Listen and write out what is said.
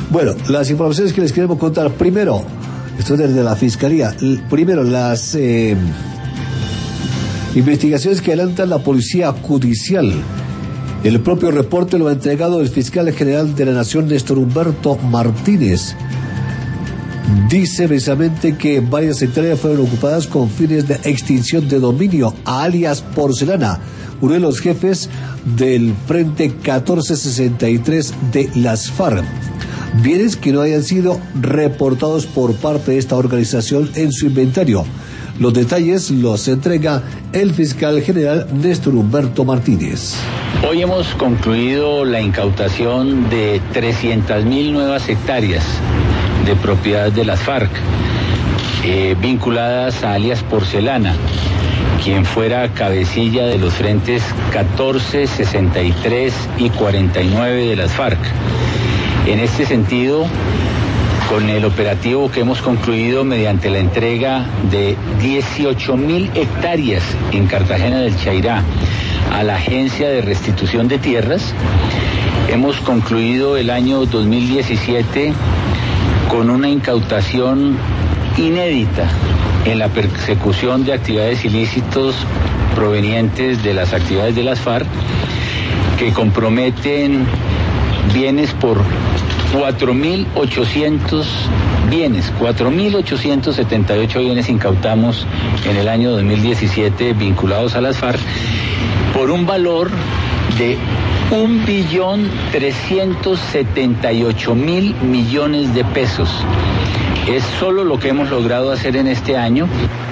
Bueno, las informaciones que les queremos contar. Primero, esto es desde la Fiscalía. Primero, las investigaciones que adelanta la Policía Judicial. El propio reporte lo ha entregado el fiscal general de la Nación, Néstor Humberto Martínez. Dice precisamente que varias hectáreas fueron ocupadas con fines de extinción de dominio, alias Porcelana, uno de los jefes del Frente 1463 de las FARC. Bienes que no hayan sido reportados por parte de esta organización en su inventario. Los detalles los entrega el fiscal general Néstor Humberto Martínez. Hoy hemos concluido la incautación de 300.000 nuevas hectáreas de propiedad de las FARC, vinculadas a alias Porcelana, quien fuera cabecilla de los frentes 14, 63 y 49 de las FARC. En este sentido, con el operativo que hemos concluido mediante la entrega de 18.000 hectáreas en Cartagena del Chairá a la Agencia de Restitución de Tierras, hemos concluido el año 2017 con una incautación inédita en la persecución de actividades ilícitos provenientes de las actividades de las FARC, que comprometen bienes por 4.800 bienes, 4.878 bienes incautamos en el año 2017 vinculados a las FARC por un valor de 1.378.000 millones de pesos. Es solo lo que hemos logrado hacer en este año.